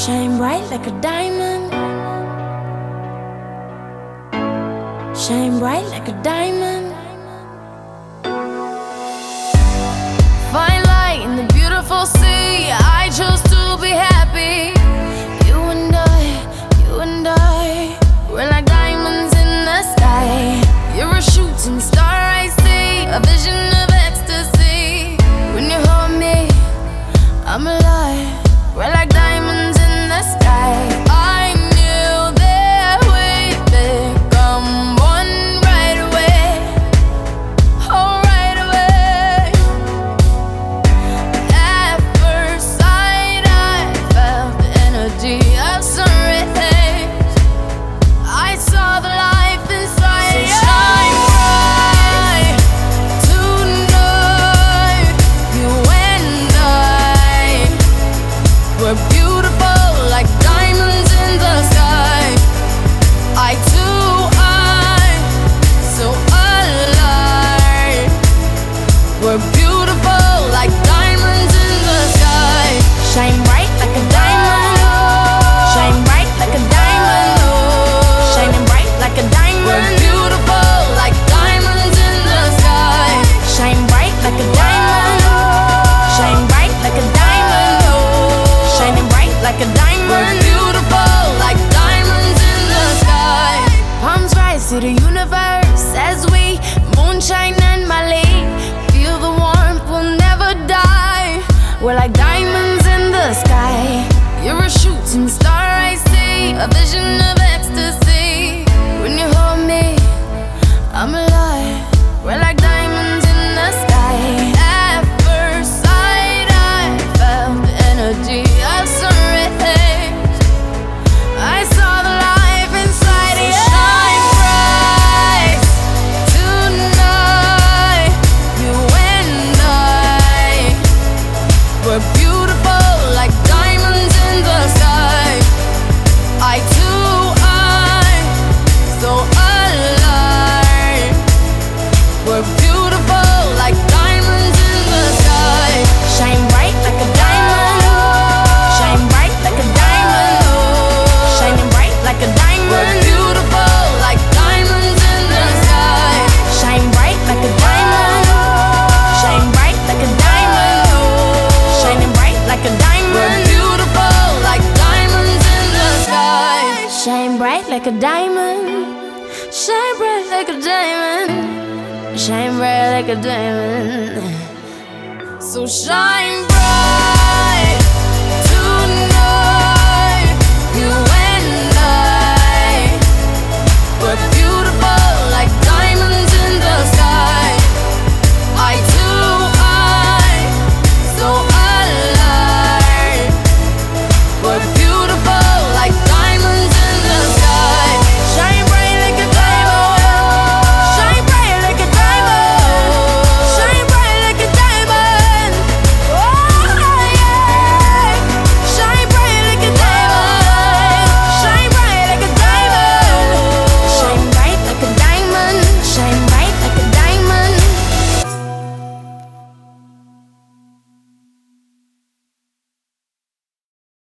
Shine bright like a diamond. Shine bright like a diamond. Fine light in the beautiful sea. I chose to be happy. You and I, we're like diamonds in the sky. You're a shooting star, I see, a vision of ecstasy. When you hold me, I'm alive. We're like diamonds in the sky. I knew that we'd become one right away. Oh, right away. At first sight, I felt the energy of sun rays. I saw the life inside you. So shine bright tonight. You and I, we're beautiful like diamonds in the sky. Eye to eye, so alive. We're beautiful like diamonds in the sky. Shine bright like a diamond. Shine bright like a diamond. Shining bright like a diamond. We're beautiful like diamonds in the sky. Shine bright like a diamond. Shine bright like a diamond. Shining bright like a diamond. We're beautiful like diamonds in the sky. Palms rise to the universe as we moonshine and Mali. Feel the warmth, we'll never die. We're like diamonds in the sky. You're a shooting star, I see, a vision of ecstasy. When you hold me, I'm alive. We're like diamonds in the sky. At first sight, I felt the energy of sun rays. I saw the life inside you. Shine bright tonight. You and I, we're beautiful like diamonds in the sky. Eye to eye, so alive. We're beautiful like diamonds in the sky. Shine bright like a diamond. Shine bright like a diamond. Shining bright like a diamond. We're beautiful like diamonds in the sky. Shine bright like a diamond. Shine bright like a diamond. Shining bright like a diamond. We're beautiful like diamonds in the sky. Shine bright like a diamond. Shine bright like a diamond. Shine bright like a diamond. So shine